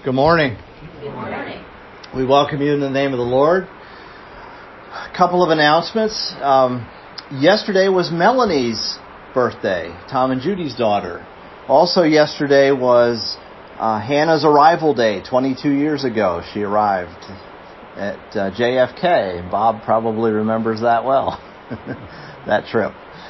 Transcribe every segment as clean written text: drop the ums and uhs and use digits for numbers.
Good morning. Good morning. We welcome you in the name of the Lord. A couple of announcements. Yesterday was Melanie's birthday, Tom and Judy's daughter. Also yesterday was Hannah's arrival day. 22 years ago she arrived at JFK. Bob probably remembers that well, that trip.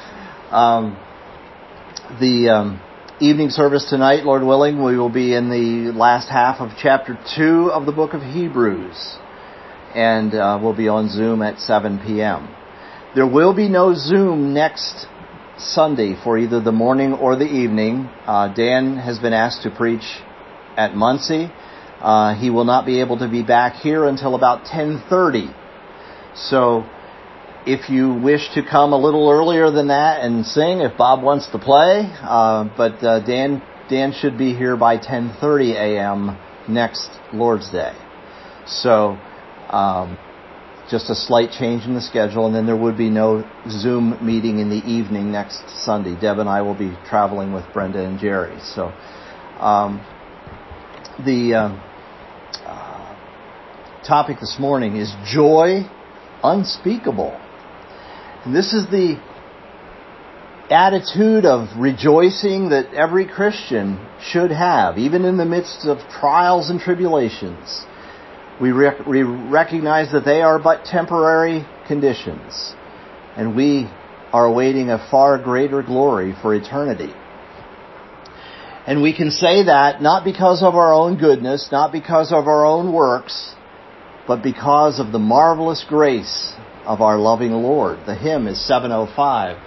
The evening service tonight, Lord willing, we will be in the last half of chapter 2 of the book of Hebrews. And we'll be on Zoom at 7 p.m. There will be no Zoom next Sunday for either the morning or the evening. Dan has been asked to preach at Muncie. He will not be able to be back here until about 10:30. So if you wish to come a little earlier than that and sing, if Bob wants to play, but Dan should be here by 10:30 a.m. next Lord's Day. So just a slight change in the schedule, and then there would be no Zoom meeting in the evening next Sunday. Deb and I will be traveling with Brenda and Jerry. So the topic this morning is joy unspeakable. And this is the attitude of rejoicing that every Christian should have, even in the midst of trials and tribulations. We recognize that they are but temporary conditions, and we are awaiting a far greater glory for eternity. And we can say that not because of our own goodness, not because of our own works, but because of the marvelous grace of our loving Lord. The hymn is 705.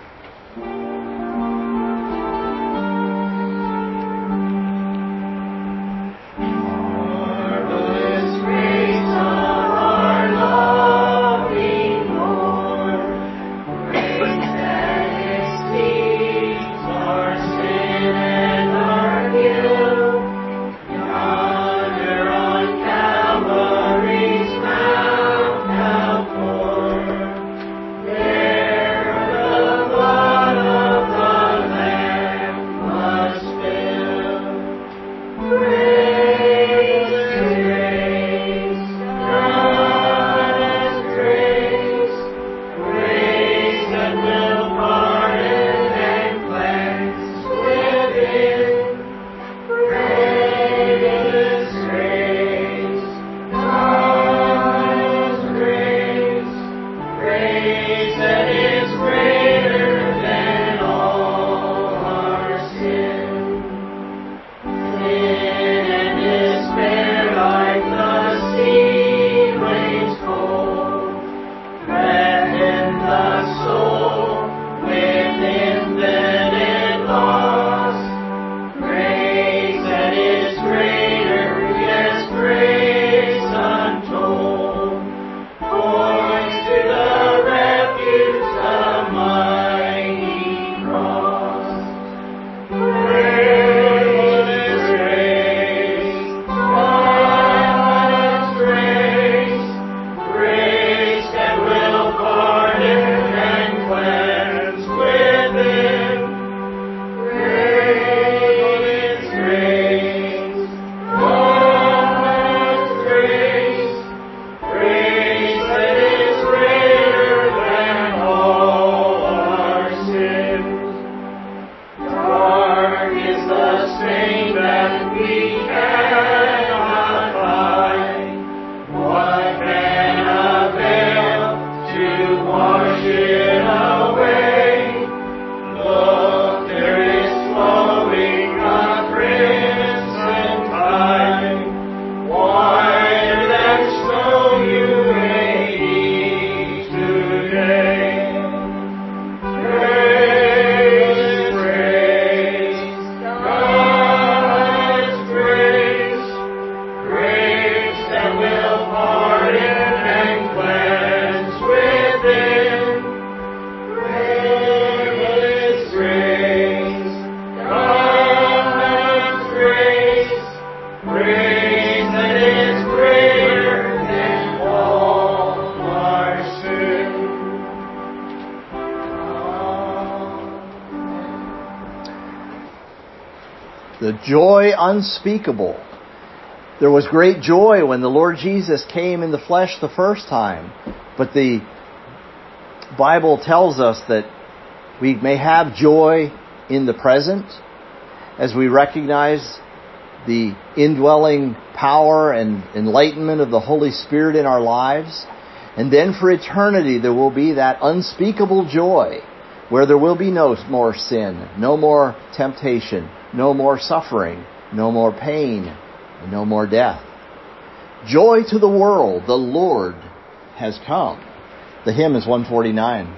The joy unspeakable. There was great joy when the Lord Jesus came in the flesh the first time. But the Bible tells us that we may have joy in the present as we recognize the indwelling power and enlightenment of the Holy Spirit in our lives. And then for eternity there will be that unspeakable joy where there will be no more sin, no more temptation, no more suffering, no more pain, and no more death. Joy to the world, the Lord has come. The hymn is 149.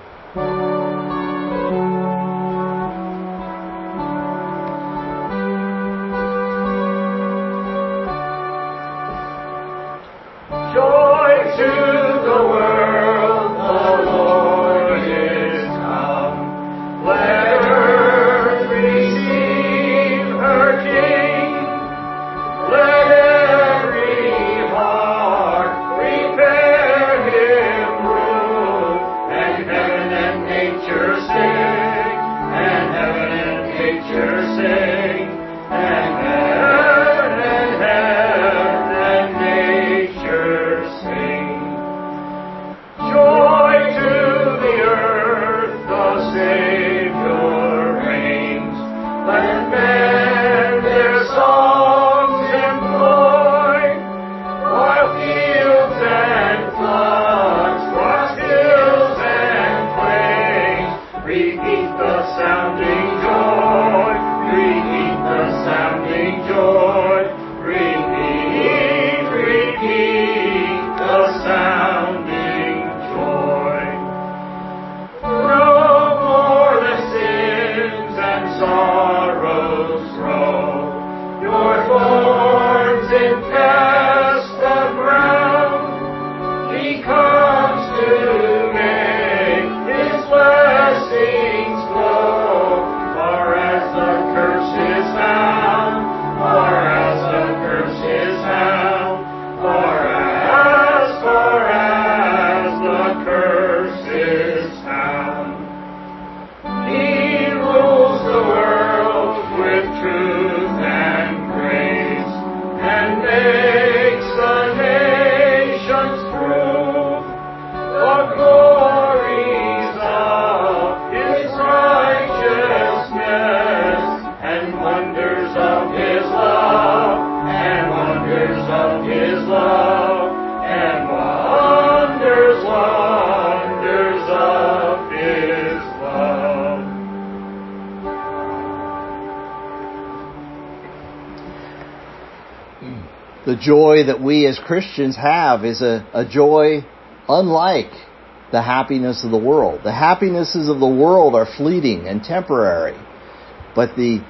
The joy that we as Christians have is a joy unlike the happiness of the world. The happinesses of the world are fleeting and temporary, but the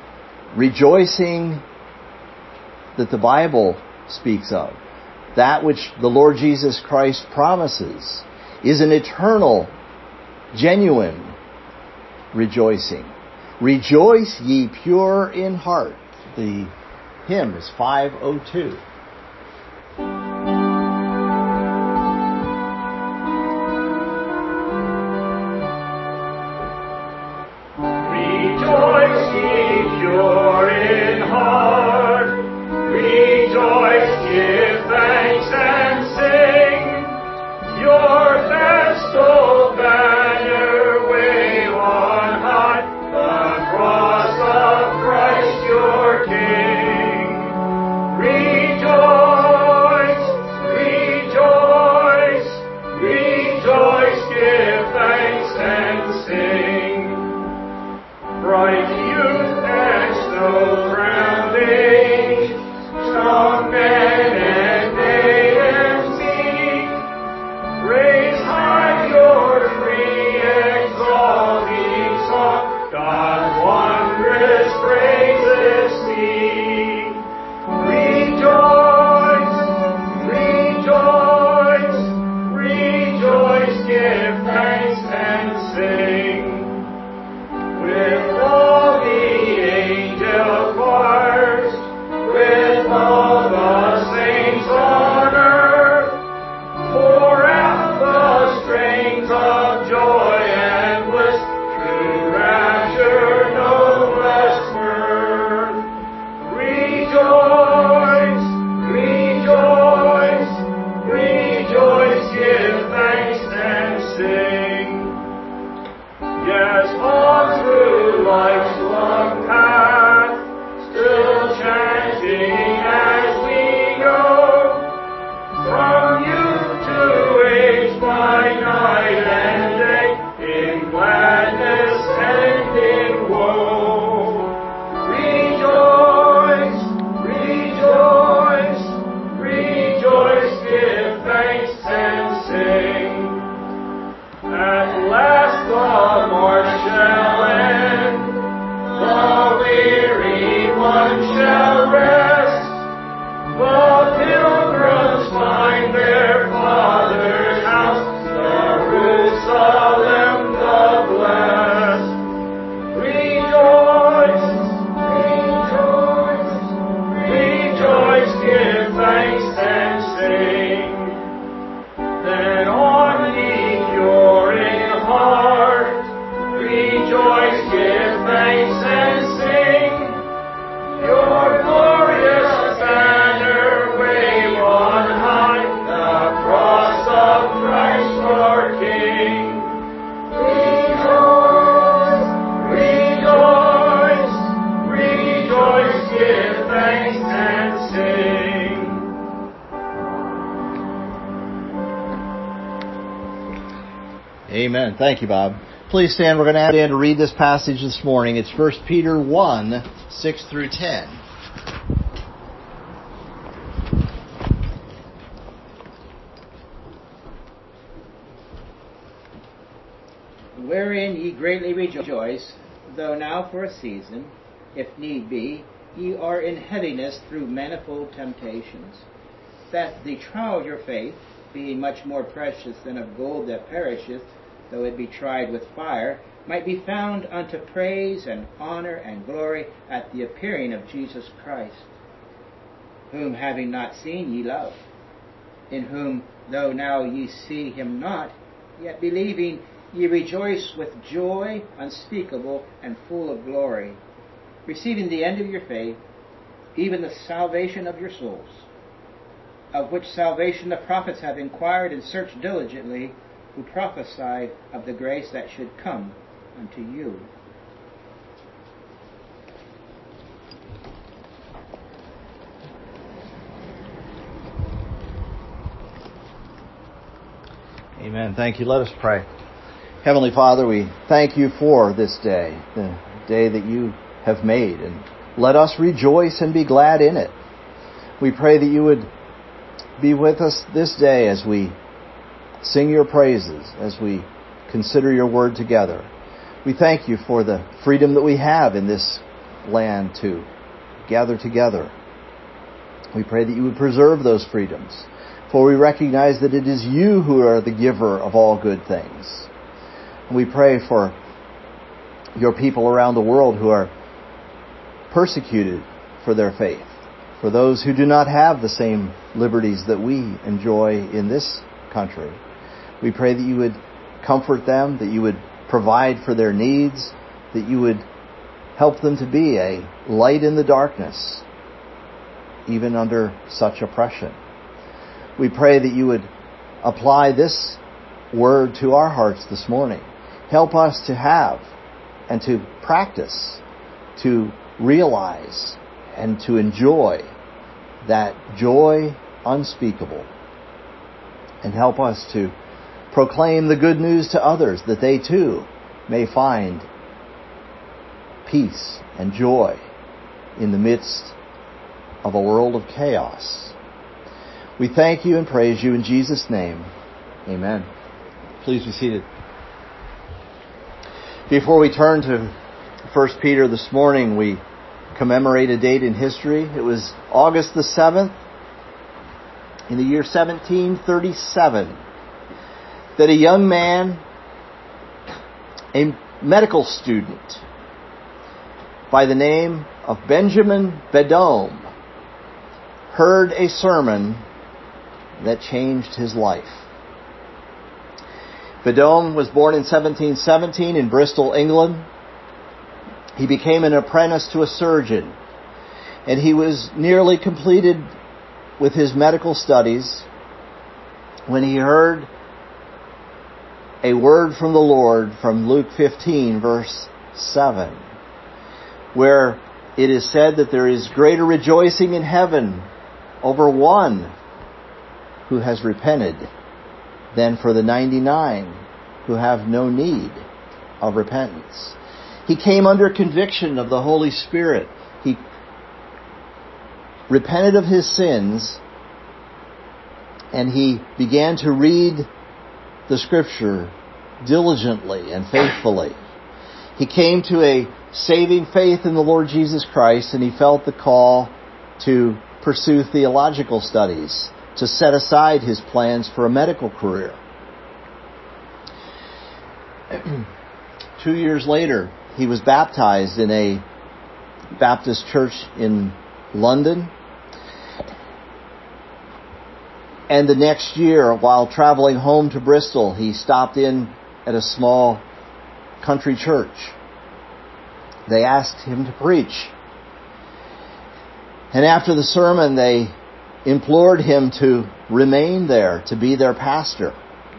rejoicing that the Bible speaks of, that which the Lord Jesus Christ promises, is an eternal, genuine rejoicing. Rejoice ye pure in heart. The hymn is 502. Rejoice ye pure in heart, rejoice, give thanks and sing, your festal banner wave on high, the cross of Christ your King. Rejoice, rejoice, rejoice, give thanks and sing. Bright youth and snow-crowned age, strong men and maidens meek, raise high your free exalting song, God's wondrous praises speak. Rejoice, rejoice, rejoice, give thanks and sing. With all the angel choirs, with all the saints on earth, pour out the strains of joy and bliss, true rapture, no less mirth. Rejoice, Amen. Thank you, Bob. Please stand. We're going to ask Dan to read this passage this morning. It's 1 Peter 1, 6 through 10. Wherein ye greatly rejoice, though now for a season, if need be, ye are in heaviness through manifold temptations, that the trial of your faith, being much more precious than of gold that perisheth, though it be tried with fire, might be found unto praise and honor and glory at the appearing of Jesus Christ, whom having not seen ye love, in whom, though now ye see him not, yet believing, ye rejoice with joy unspeakable and full of glory, receiving the end of your faith, even the salvation of your souls, of which salvation the prophets have inquired and searched diligently, who prophesied of the grace that should come unto you. Amen. Thank you. Let us pray. Heavenly Father, we thank you for this day, the day that you have made, and let us rejoice and be glad in it. We pray that you would be with us this day as we sing your praises, as we consider your word together. We thank you for the freedom that we have in this land to gather together. We pray that you would preserve those freedoms, for we recognize that it is you who are the giver of all good things. We pray for your people around the world who are persecuted for their faith, for those who do not have the same liberties that we enjoy in this country. We pray that you would comfort them, that you would provide for their needs, that you would help them to be a light in the darkness, even under such oppression. We pray that you would apply this word to our hearts this morning. Help us to have and to practice, to realize and to enjoy that joy unspeakable. And help us to proclaim the good news to others, that they too may find peace and joy in the midst of a world of chaos. We thank you and praise you in Jesus' name. Amen. Please be seated. Before we turn to 1 Peter this morning, we commemorate a date in history. It was August the 7th in the year 1737 that a young man, a medical student by the name of Benjamin Beddome, heard a sermon that changed his life. Beddome was born in 1717 in Bristol, England. He became an apprentice to a surgeon, and he was nearly completed with his medical studies when he heard a word from the Lord from Luke 15, verse 7, where it is said that there is greater rejoicing in heaven over one who has repented than for the 99 who have no need of repentance. He came under conviction of the Holy Spirit. He repented of his sins, and he began to read the Scripture diligently and faithfully. He came to a saving faith in the Lord Jesus Christ, and he felt the call to pursue theological studies, to set aside his plans for a medical career. 2 years later, he was baptized in a Baptist church in London. And the next year, while traveling home to Bristol, he stopped in at a small country church. They asked him to preach. And after the sermon, they implored him to remain there, to be their pastor.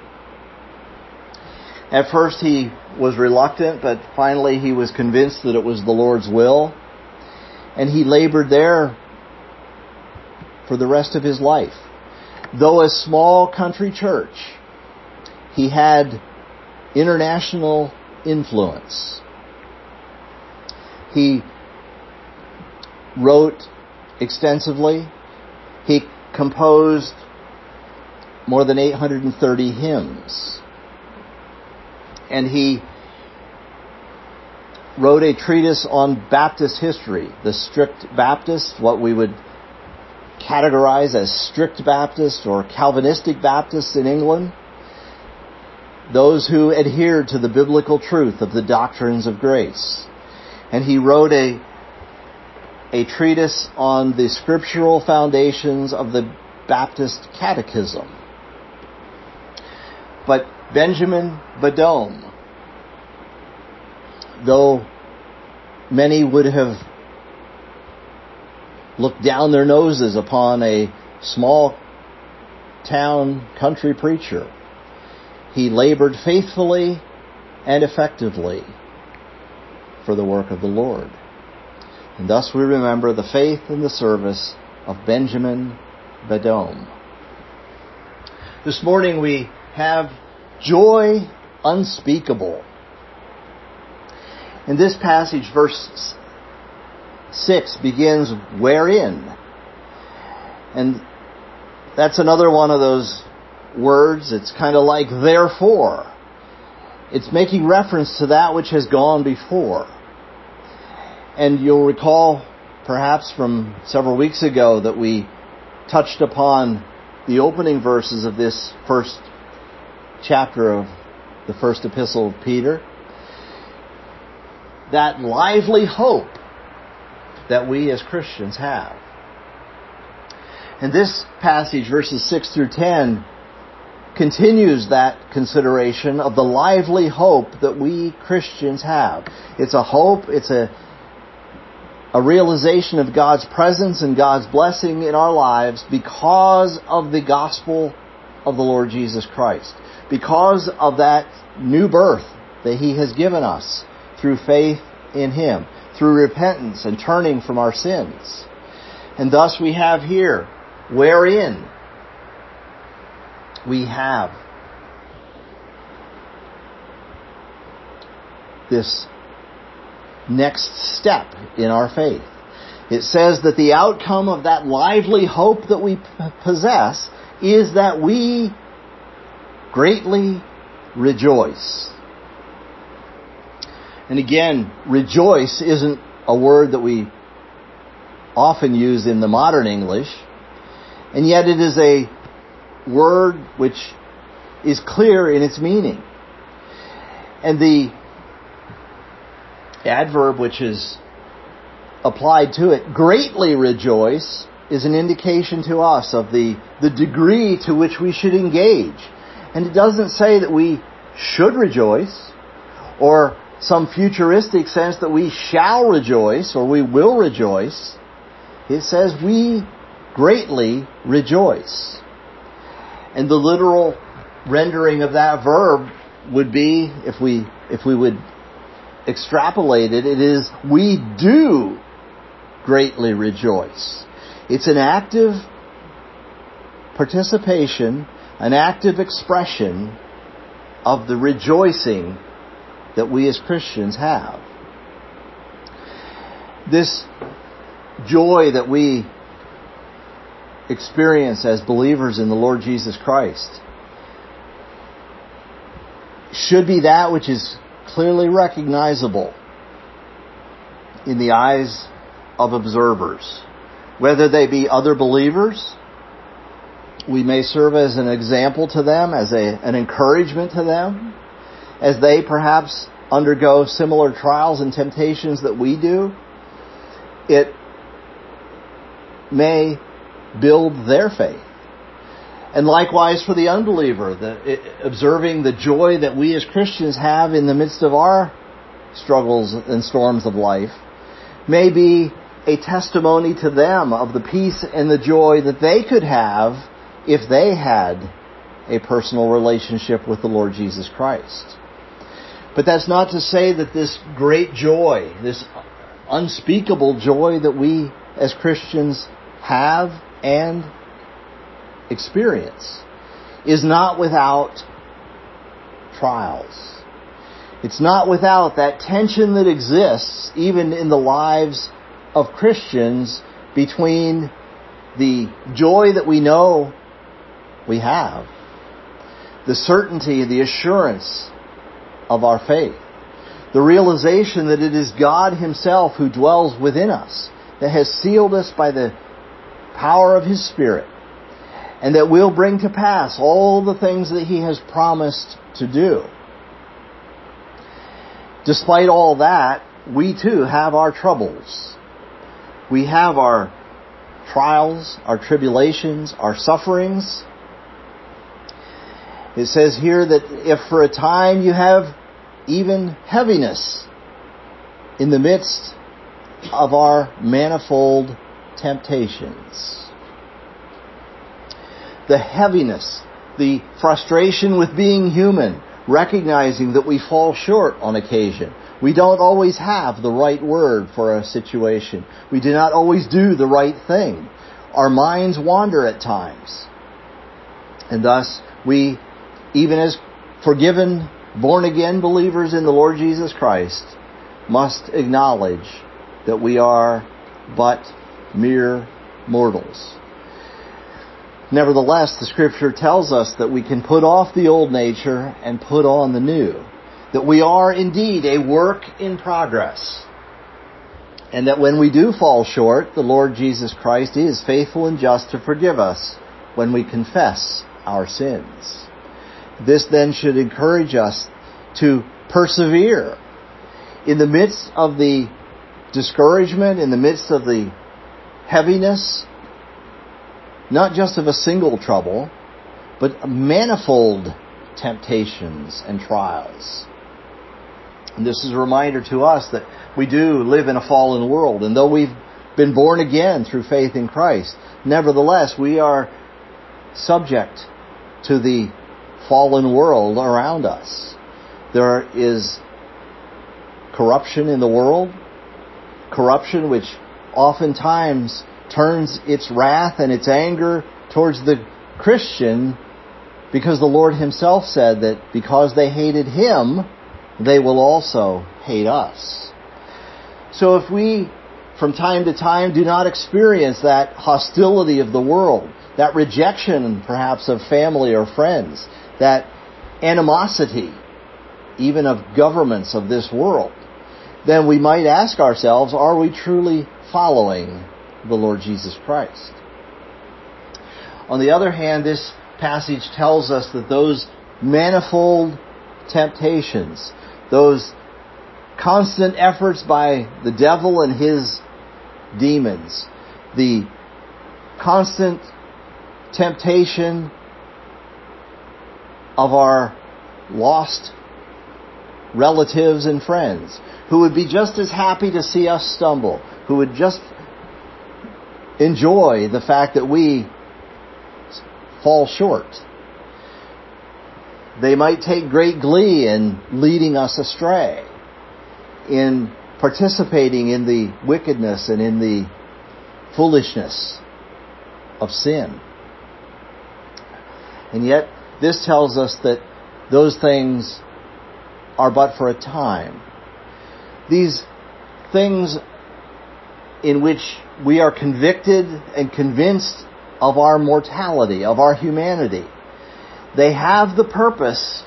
At first he was reluctant, but finally he was convinced that it was the Lord's will. And he labored there for the rest of his life. Though a small country church, he had international influence. He wrote extensively. He composed more than 830 hymns. And he wrote a treatise on Baptist history. The strict Baptist, what we would categorize as strict Baptist or Calvinistic Baptists in England, those who adhered to the biblical truth of the doctrines of grace. And he wrote a treatise on the scriptural foundations of the Baptist Catechism. But Benjamin Badome, though many would have looked down their noses upon a small town country preacher, he labored faithfully and effectively for the work of the Lord. And thus we remember the faith and the service of Benjamin Badome. This morning we have joy unspeakable. In this passage, verse 6 begins, wherein. And that's another one of those words. It's kind of like therefore. It's making reference to that which has gone before. And you'll recall, perhaps from several weeks ago, that we touched upon the opening verses of this first chapter of the first epistle of Peter. That lively hope that we as Christians have. And this passage, verses 6 through 10, continues that consideration of the lively hope that we Christians have. It's a hope, it's a realization of God's presence and God's blessing in our lives because of the gospel of the Lord Jesus Christ. Because of that new birth that He has given us through faith in Him, through repentance and turning from our sins. And thus we have here, wherein we have this next step in our faith. It says that the outcome of that lively hope that we possess is that we greatly rejoice. And again, rejoice isn't a word that we often use in the modern English, and yet it is a word which is clear in its meaning. And the adverb which is applied to it, greatly rejoice, is an indication to us of the degree to which we should engage. And it doesn't say that we should rejoice, or some futuristic sense that we shall rejoice, or we will rejoice. It says we greatly rejoice. And the literal rendering of that verb would be, if we would extrapolate it, it is we do greatly rejoice. It's an active participation, an active expression of the rejoicing that we as Christians have. This joy that we experience as believers in the Lord Jesus Christ should be that which is clearly recognizable in the eyes of observers. Whether they be other believers, we may serve as an example to them, as an encouragement to them, as they perhaps undergo similar trials and temptations that we do. It may build their faith. And likewise for the unbeliever, observing the joy that we as Christians have in the midst of our struggles and storms of life may be a testimony to them of the peace and the joy that they could have if they had a personal relationship with the Lord Jesus Christ. But that's not to say that this great joy, this unspeakable joy that we as Christians have and experience, is not without trials. It's not without that tension that exists even in the lives of Christians between the joy that we know we have, the certainty, the assurance of our faith, the realization that it is God Himself who dwells within us, that has sealed us by the power of His Spirit, and that will bring to pass all the things that He has promised to do. Despite all that, we too have our troubles. We have our trials, our tribulations, our sufferings. It says here that if for a time you have even heaviness in the midst of our manifold temptations. The heaviness, the frustration with being human, recognizing that we fall short on occasion. We don't always have the right word for a situation. We do not always do the right thing. Our minds wander at times. And thus, we, even as forgiven, born-again believers in the Lord Jesus Christ, must acknowledge that we are but mere mortals. Nevertheless, the Scripture tells us that we can put off the old nature and put on the new. That we are indeed a work in progress. And that when we do fall short, the Lord Jesus Christ is faithful and just to forgive us when we confess our sins. This then should encourage us to persevere in the midst of the discouragement, in the midst of the heaviness, not just of a single trouble, but manifold temptations and trials. And this is a reminder to us that we do live in a fallen world, and though we've been born again through faith in Christ, nevertheless we are subject to the fallen world around us. There is corruption in the world, corruption which oftentimes turns its wrath and its anger towards the Christian, because the Lord Himself said that because they hated Him, they will also hate us. So if we, from time to time, do not experience that hostility of the world, that rejection perhaps of family or friends, that animosity even of governments of this world, then we might ask ourselves, are we truly following the Lord Jesus Christ? On the other hand, this passage tells us that those manifold temptations, those constant efforts by the devil and his demons, the constant temptation of our lost relatives and friends, who would be just as happy to see us stumble, who would just enjoy the fact that we fall short. They might take great glee in leading us astray, in participating in the wickedness and in the foolishness of sin. And yet, this tells us that those things are but for a time. These things in which we are convicted and convinced of our mortality, of our humanity, they have the purpose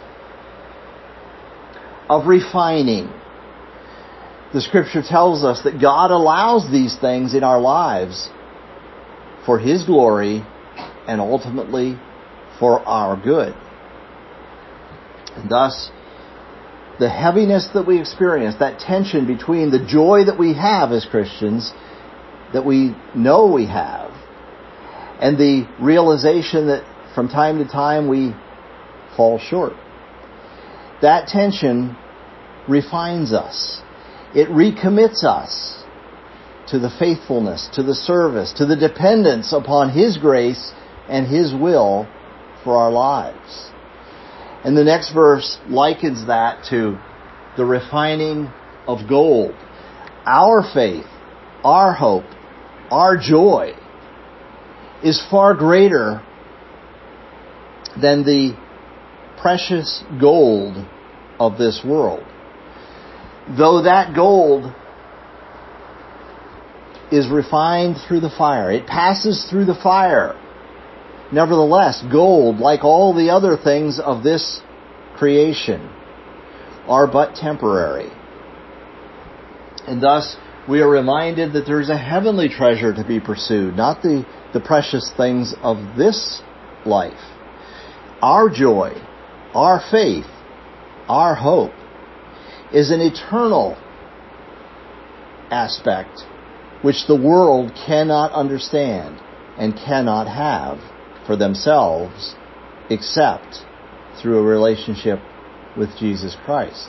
of refining. The Scripture tells us that God allows these things in our lives for His glory and ultimately for our good. And thus, the heaviness that we experience, that tension between the joy that we have as Christians, that we know we have, and the realization that from time to time we fall short. That tension refines us. It recommits us to the faithfulness, to the service, to the dependence upon His grace and His will for our lives. And the next verse likens that to the refining of gold. Our faith, our hope, our joy is far greater than the precious gold of this world. Though that gold is refined through the fire, it passes through the fire. Nevertheless, gold, like all the other things of this creation, are but temporary. And thus, we are reminded that there is a heavenly treasure to be pursued, not the precious things of this life. Our joy, our faith, our hope is an eternal aspect which the world cannot understand and cannot have for themselves except through a relationship with Jesus Christ.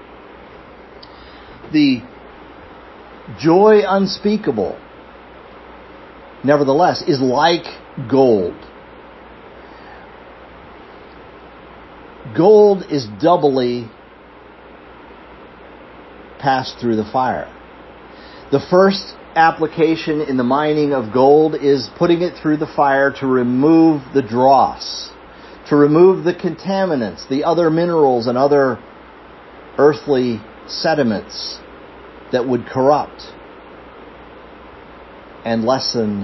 The joy unspeakable, nevertheless, is like gold. Gold is doubly passed through the fire. The first application in the mining of gold is putting it through the fire to remove the dross, to remove the contaminants, the other minerals and other earthly sediments that would corrupt and lessen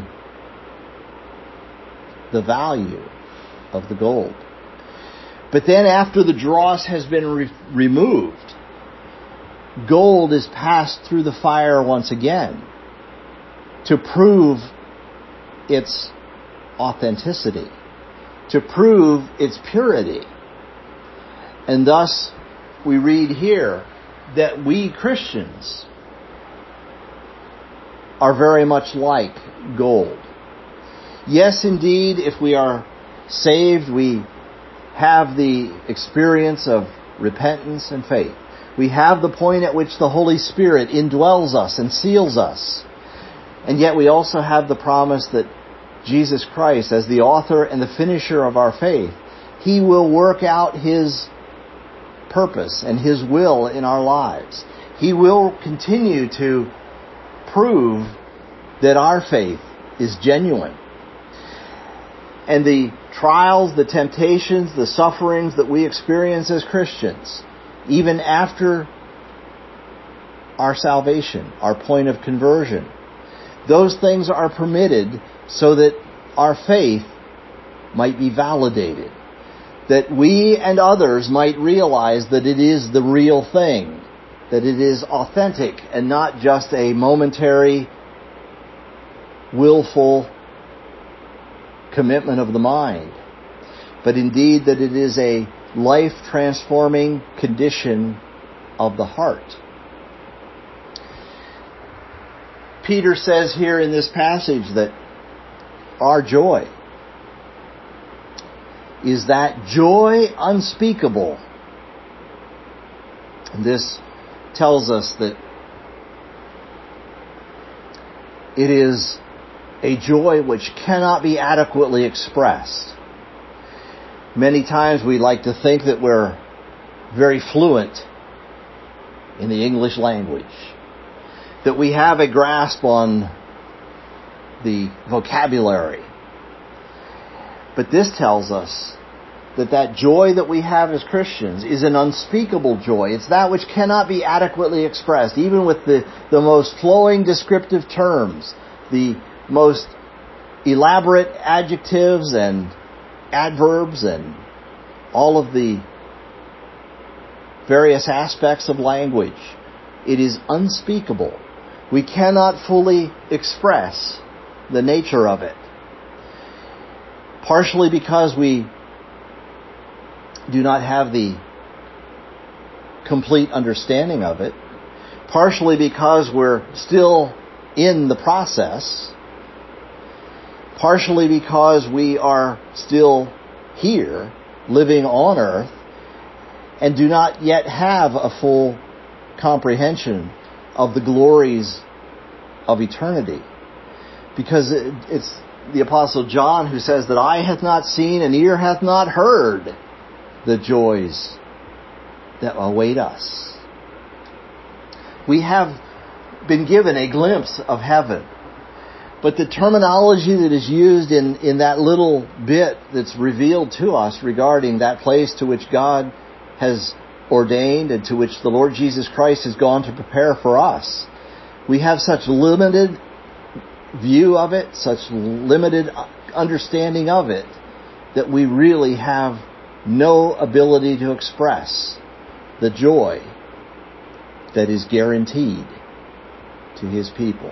the value of the gold. But then after the dross has been removed, gold is passed through the fire once again to prove its authenticity, to prove its purity. And thus, we read here that we Christians are very much like gold. Yes, indeed, if we are saved, we have the experience of repentance and faith. We have the point at which the Holy Spirit indwells us and seals us. And yet we also have the promise that Jesus Christ, as the author and the finisher of our faith, He will work out His purpose and His will in our lives. He will continue to prove that our faith is genuine. And the trials, the temptations, the sufferings that we experience as Christians, even after our salvation, our point of conversion, those things are permitted so that our faith might be validated, that we and others might realize that it is the real thing, that it is authentic and not just a momentary, willful commitment of the mind, but indeed that it is a life-transforming condition of the heart. Peter says here in this passage that our joy is that joy unspeakable. And this tells us that it is a joy which cannot be adequately expressed. Many times we like to think that we're very fluent in the English language, that we have a grasp on the vocabulary. But this tells us that joy that we have as Christians is an unspeakable joy. It's that which cannot be adequately expressed, even with the most flowing descriptive terms, the most elaborate adjectives and adverbs and all of the various aspects of language. It is unspeakable. We cannot fully express the nature of it. Partially because we do not have the complete understanding of it. Partially because we're still in the process. Partially because we are still here, living on earth, and do not yet have a full comprehension of the glories of eternity. Because it's the Apostle John who says that eye hath not seen and ear hath not heard the joys that await us. We have been given a glimpse of heaven. But the terminology that is used in that little bit that's revealed to us regarding that place to which God has ordained and to which the Lord Jesus Christ has gone to prepare for us, we have such limited view of it, such limited understanding of it, that we really have no ability to express the joy that is guaranteed to His people.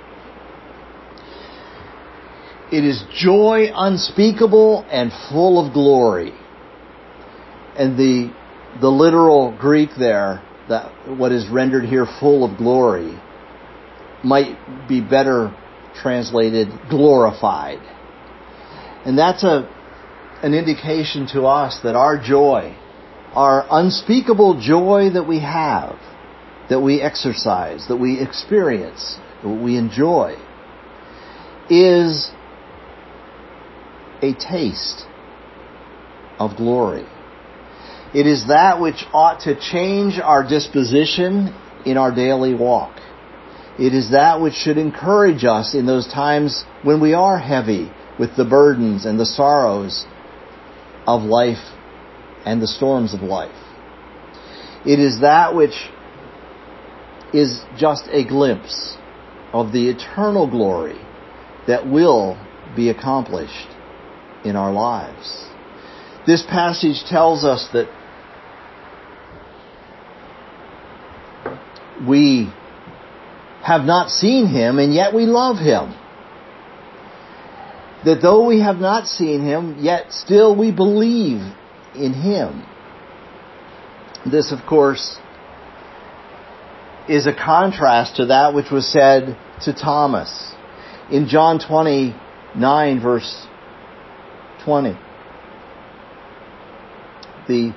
It is joy unspeakable and full of glory. And the literal Greek there, that what is rendered here full of glory, might be better translated glorified. And that's an indication to us that our joy, our unspeakable joy that we have, that we exercise, that we experience, that we enjoy, is a taste of glory. It is that which ought to change our disposition in our daily walk. It is that which should encourage us in those times when we are heavy with the burdens and the sorrows of life and the storms of life. It is that which is just a glimpse of the eternal glory that will be accomplished in our lives. This passage tells us that we have not seen Him, and yet we love Him. That though we have not seen Him, yet still we believe in Him. This, of course, is a contrast to that which was said to Thomas in John 29, verse 20. The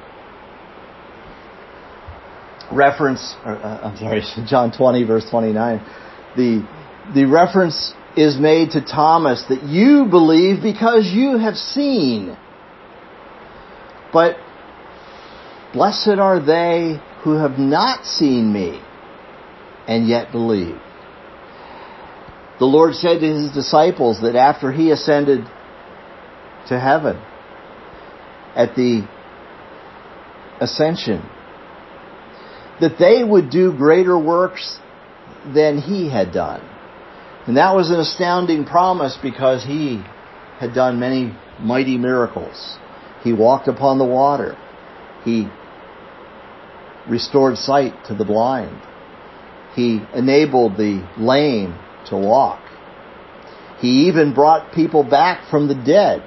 reference, John 20, verse 29. The reference is made to Thomas that you believe because you have seen. But blessed are they who have not seen me and yet believe. The Lord said to His disciples that after He ascended to heaven at the ascension, that they would do greater works than He had done. And that was an astounding promise because He had done many mighty miracles. He walked upon the water. He restored sight to the blind. He enabled the lame to walk. He even brought people back from the dead.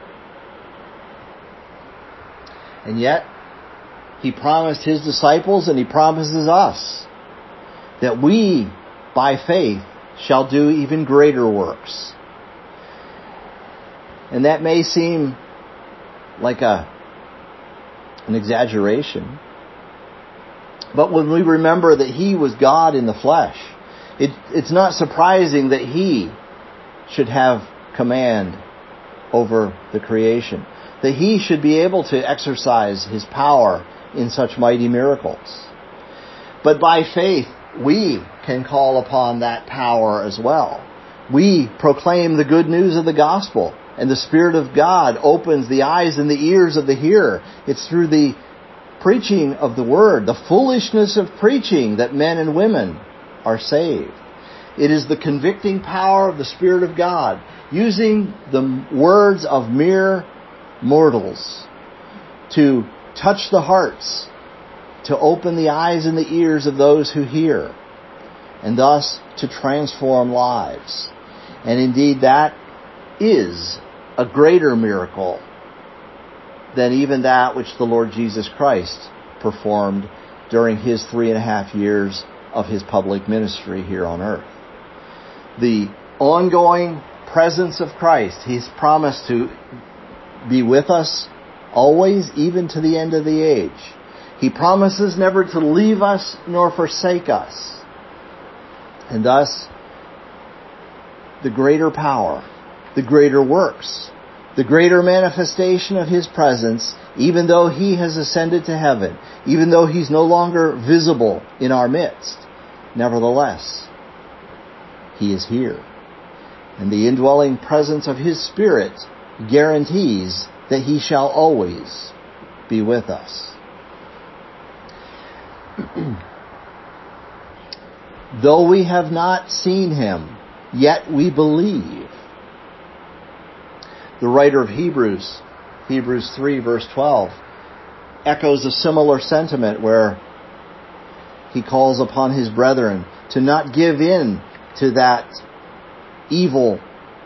And yet, He promised His disciples, and He promises us, that we, by faith, shall do even greater works. And that may seem like an exaggeration. But when we remember that He was God in the flesh, it's not surprising that He should have command over the creation. That He should be able to exercise His power in such mighty miracles. But by faith, we can call upon that power as well. We proclaim the good news of the gospel, and the Spirit of God opens the eyes and the ears of the hearer. It's through the preaching of the Word, the foolishness of preaching, that men and women are saved. It is the convicting power of the Spirit of God, using the words of mere mortals to touch the hearts, to open the eyes and the ears of those who hear, and thus to transform lives. And indeed, that is a greater miracle than even that which the Lord Jesus Christ performed during His 3.5 years of His public ministry here on earth. The ongoing presence of Christ, He's promised to be with us always, even to the end of the age. He promises never to leave us nor forsake us. And thus, the greater power, the greater works, the greater manifestation of His presence, even though He has ascended to heaven, even though He's no longer visible in our midst, nevertheless, He is here. And the indwelling presence of His Spirit guarantees that He shall always be with us. Though we have not seen Him, yet we believe. The writer of Hebrews 3 verse 12, echoes a similar sentiment where he calls upon his brethren to not give in to that evil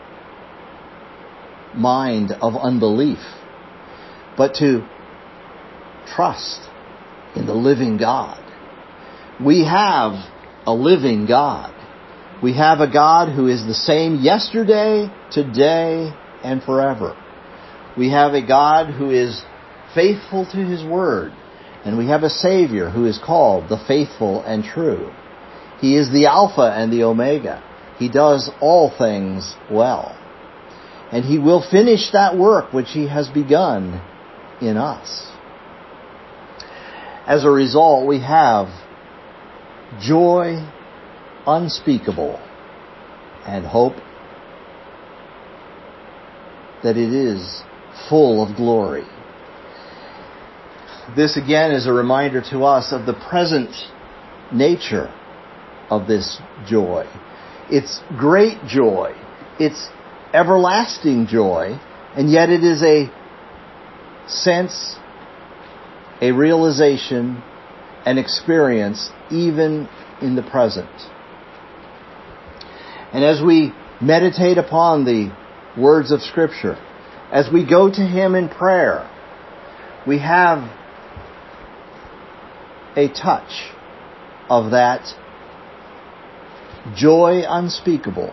mind of unbelief, but to trust in the living God. We have a living God. We have a God who is the same yesterday, today, and forever. We have a God who is faithful to His word, and we have a Savior who is called the faithful and true. He is the Alpha and the Omega. He does all things well. And He will finish that work which He has begun in us. As a result, we have joy unspeakable and hope that it is full of glory. This again is a reminder to us of the present nature of this joy. It's great joy. It's everlasting joy. And yet it is a sense, a realization, an experience even in the present. And as we meditate upon the words of Scripture, as we go to Him in prayer, we have a touch of that joy unspeakable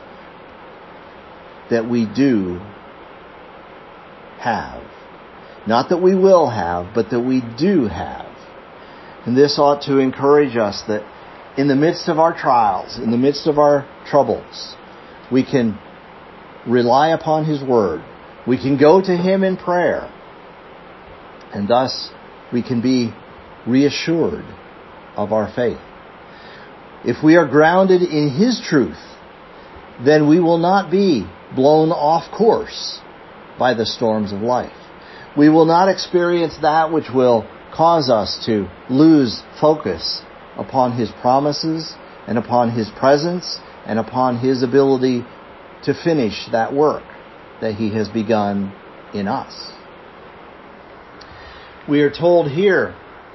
that we do have. Not that we will have, but that we do have. And this ought to encourage us that in the midst of our trials, in the midst of our troubles, we can rely upon His word. We can go to Him in prayer. And thus we can be reassured of our faith. If we are grounded in His truth, then we will not be blown off course by the storms of life. We will not experience that which will cause us to lose focus upon His promises and upon His presence and upon His ability to finish that work that He has begun in us. We are told here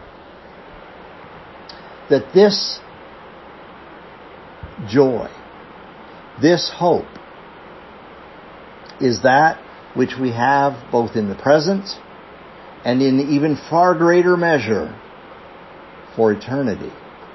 that this joy, this hope, is that which we have both in the present and in even far greater measure for eternity.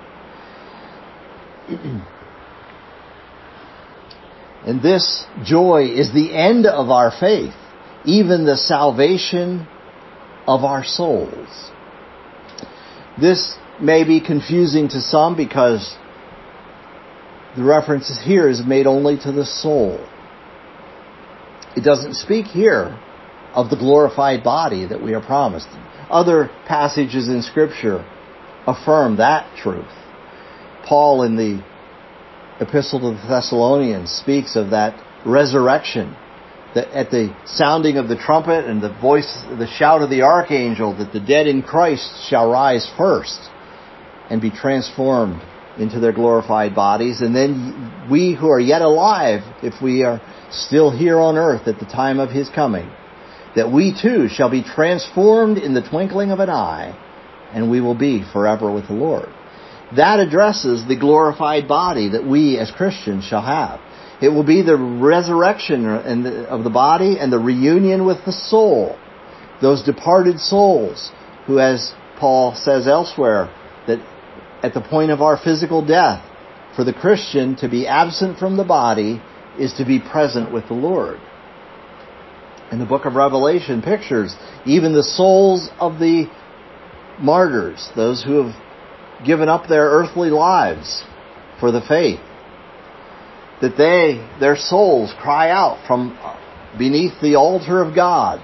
And this joy is the end of our faith, even the salvation of our souls. This may be confusing to some because the reference here is made only to the soul. It doesn't speak here of the glorified body that we are promised. Other passages in Scripture affirm that truth. Paul in the Epistle to the Thessalonians speaks of that resurrection, that at the sounding of the trumpet and the shout of the archangel, that the dead in Christ shall rise first and be transformed into their glorified bodies. And then we who are yet alive, if we are still here on earth at the time of His coming, that we too shall be transformed in the twinkling of an eye, and we will be forever with the Lord. That addresses the glorified body that we as Christians shall have. It will be the resurrection of the body and the reunion with the soul. Those departed souls who, as Paul says elsewhere, that at the point of our physical death, for the Christian to be absent from the body is to be present with the Lord. And the book of Revelation pictures even the souls of the martyrs, those who have given up their earthly lives for the faith, that their souls cry out from beneath the altar of God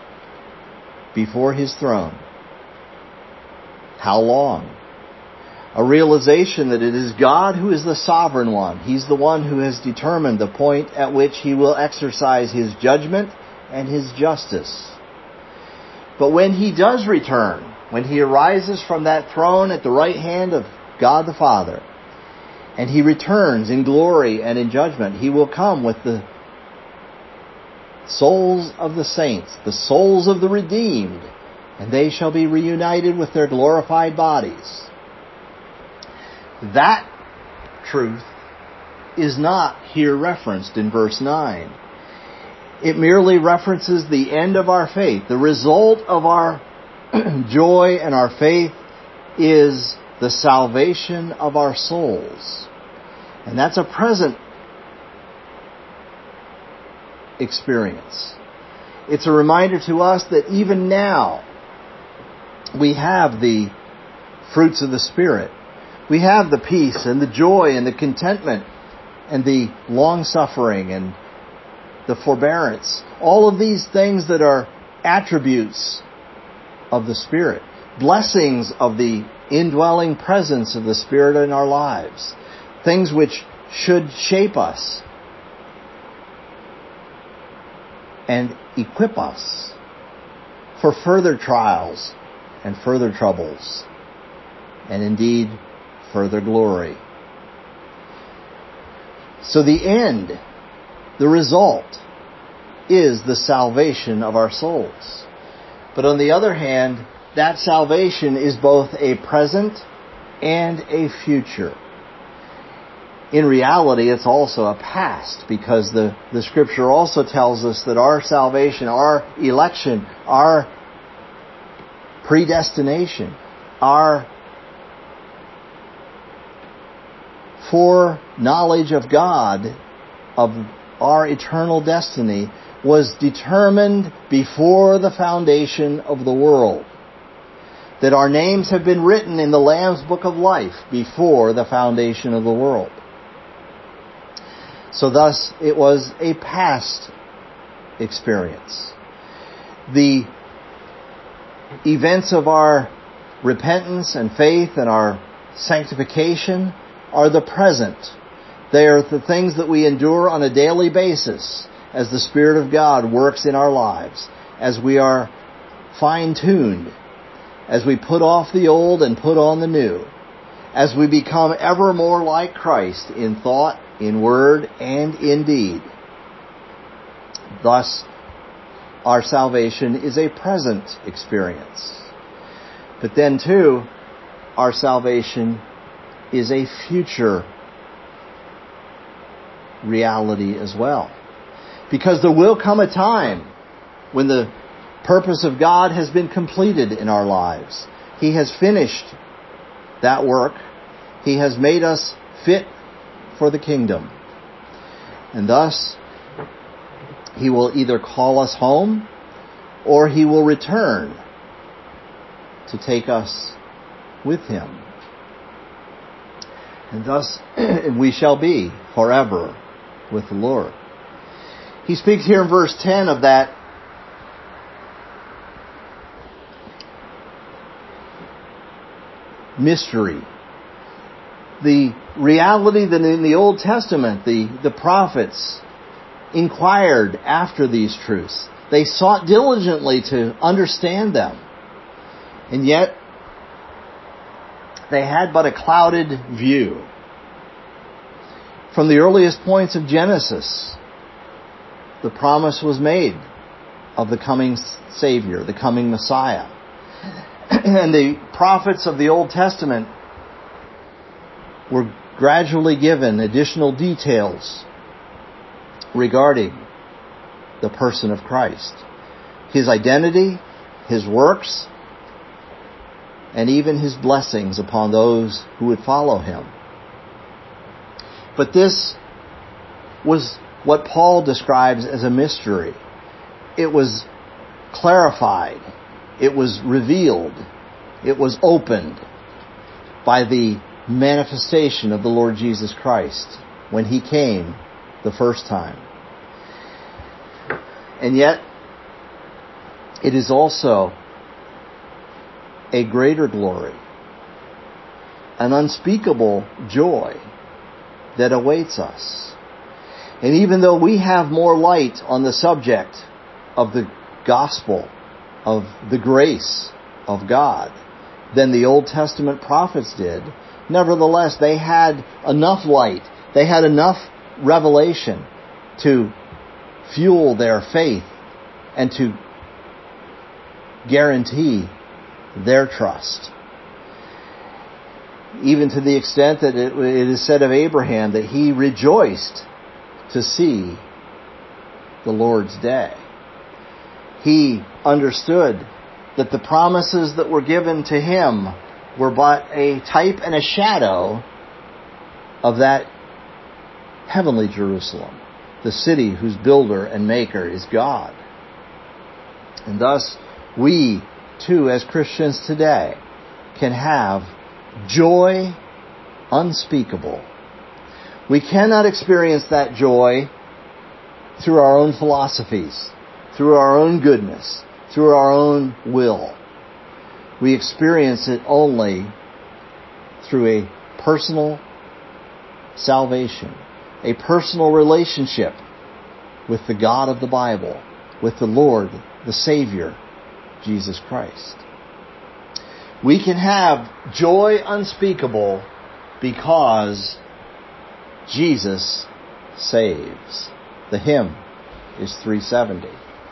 before His throne. How long? A realization that it is God who is the sovereign one. He's the one who has determined the point at which He will exercise His judgment and His justice. But when He does return, when He arises from that throne at the right hand of God the Father, and He returns in glory and in judgment, He will come with the souls of the saints, the souls of the redeemed, and they shall be reunited with their glorified bodies. That truth is not here referenced in verse 9. It merely references the end of our faith. The result of our joy and our faith is the salvation of our souls. And that's a present experience. It's a reminder to us that even now we have the fruits of the Spirit. We have the peace and the joy and the contentment and the long-suffering and the forbearance. All of these things that are attributes of the Spirit. Blessings of the indwelling presence of the Spirit in our lives. Things which should shape us and equip us for further trials and further troubles, and indeed further glory. So the end, the result, is the salvation of our souls. But on the other hand, that salvation is both a present and a future. In reality, it's also a past, because the Scripture also tells us that our salvation, our election, our predestination, our foreknowledge of God, of our eternal destiny, was determined before the foundation of the world. That our names have been written in the Lamb's Book of Life before the foundation of the world. So thus, it was a past experience. The events of our repentance and faith and our sanctification are the present. They are the things that we endure on a daily basis as the Spirit of God works in our lives, as we are fine-tuned, as we put off the old and put on the new, as we become ever more like Christ in thought, in word, and in deed. Thus, our salvation is a present experience. But then, too, our salvation is a future reality as well. Because there will come a time when the purpose of God has been completed in our lives. He has finished that work. He has made us fit for the kingdom. And thus, He will either call us home or He will return to take us with Him. And thus, we shall be forever with the Lord. He speaks here in verse 10 of that mystery. The reality that in the Old Testament, the prophets inquired after these truths. They sought diligently to understand them. And yet, they had but a clouded view. From the earliest points of Genesis, the promise was made of the coming Savior, the coming Messiah. And the prophets of the Old Testament were gradually given additional details regarding the person of Christ, His identity, His works, and even His blessings upon those who would follow Him. But this was what Paul describes as a mystery. It was clarified. It was revealed. It was opened by the manifestation of the Lord Jesus Christ when He came the first time. And yet, it is also a greater glory. an unspeakable joy that awaits us. And even though we have more light on the subject of the gospel, of the grace of God, than the Old Testament prophets did, nevertheless, they had enough light, they had enough revelation to fuel their faith and to guarantee their trust. Even to the extent that it is said of Abraham that he rejoiced to see the Lord's day. He understood that the promises that were given to him were but a type and a shadow of that heavenly Jerusalem, the city whose builder and maker is God. And thus, we too, as Christians today, can have joy unspeakable. We cannot experience that joy through our own philosophies, through our own goodness, through our own will. We experience it only through a personal salvation, a personal relationship with the God of the Bible, with the Lord, the Savior, Jesus Christ. We can have joy unspeakable because Jesus saves. The hymn is 370.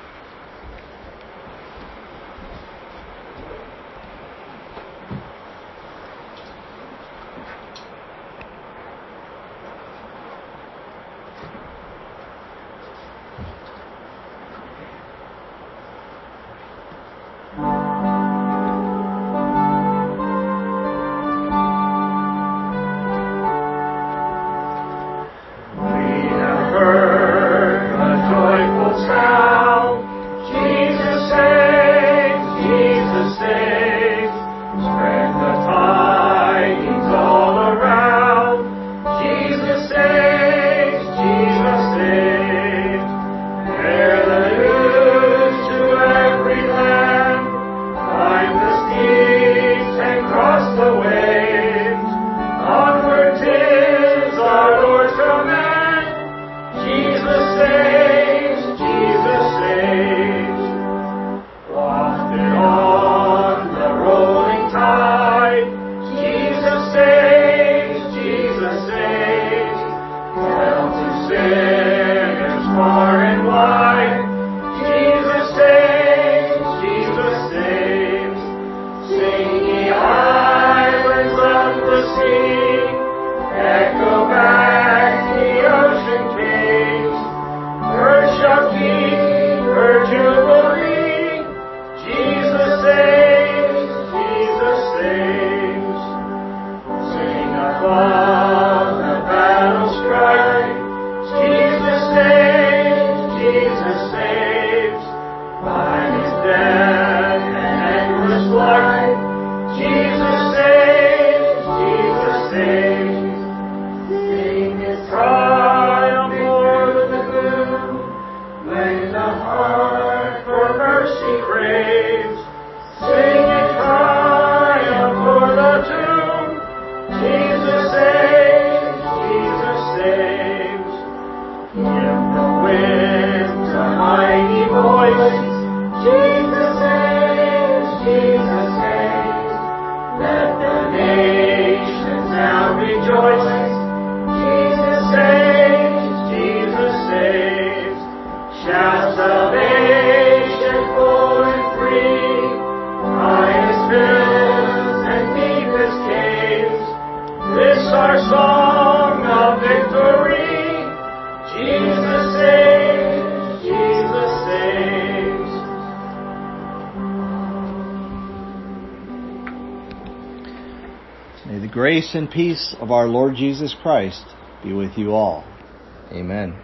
May the grace and peace of our Lord Jesus Christ be with you all. Amen.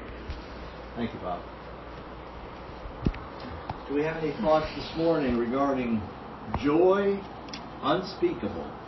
Thank you, Bob. Do we have any thoughts this morning regarding joy unspeakable?